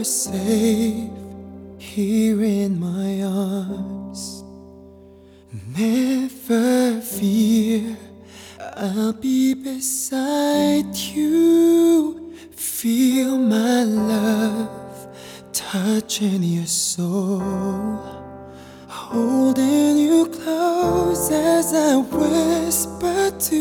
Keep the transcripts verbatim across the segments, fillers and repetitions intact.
are safe here in my arms. Never fear, I'll be beside you. Feel my love touching your soul, holding you close as I whisper to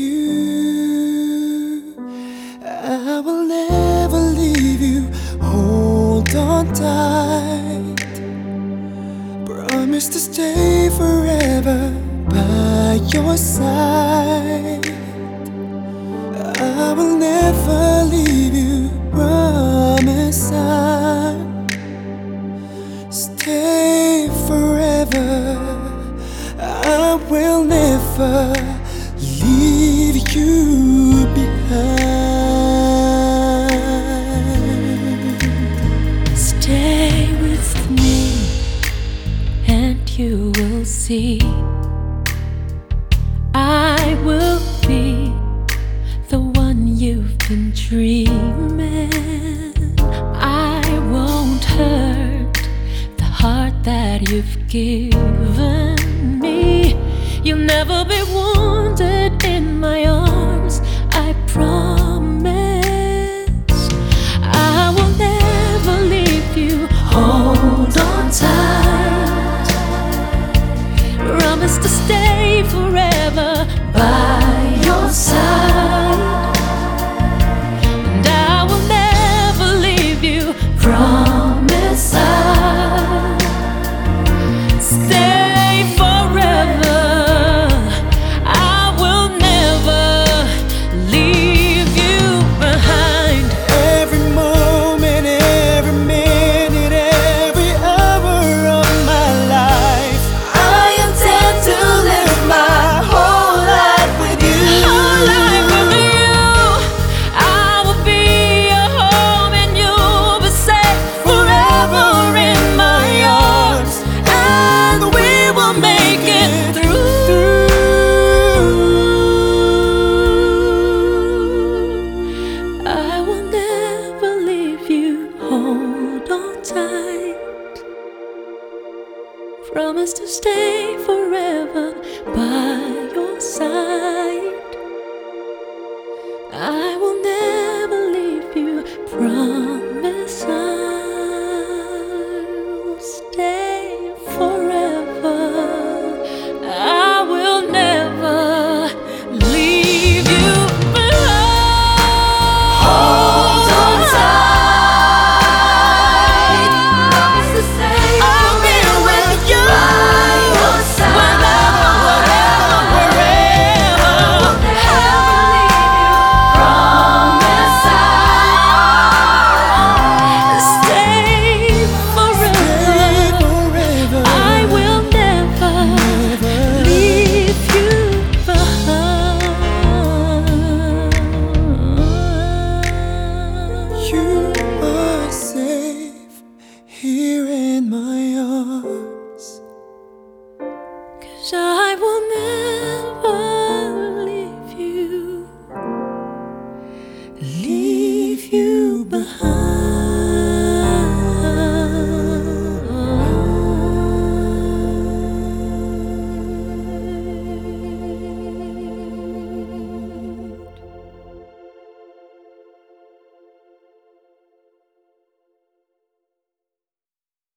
you. I will never leave you, hold on tight. Promise to stay forever by your side. I will never leave you, promise I'll stay forever. I will never leave you behind. Stay with me and you will see I will be the one you've been dreaming. I won't hurt the heart that you've given me. You'll never be wounded in my arms, I promise. I will never leave you, hold on tight. Promise to stay forever by your side. And I will never leave you, promise I'll stay forever. I will never leave you behind. Every moment, every minute, every hour of my life, I intend to live my whole life with you. Whole life with you. I will be your home and you'll be safe forever in my arms. And we will make it through. I will never leave you, hold on tight. Promise to stay forever by your side. I will never leave you, promise I'll stay forever. I will never leave you behind. Hold on tight. Promise to stay I'll be with you by your side. Whenever, wherever, wherever. Promise I'll stay forever. I will never leave you behind. You are safe here in my arms. 'Cause I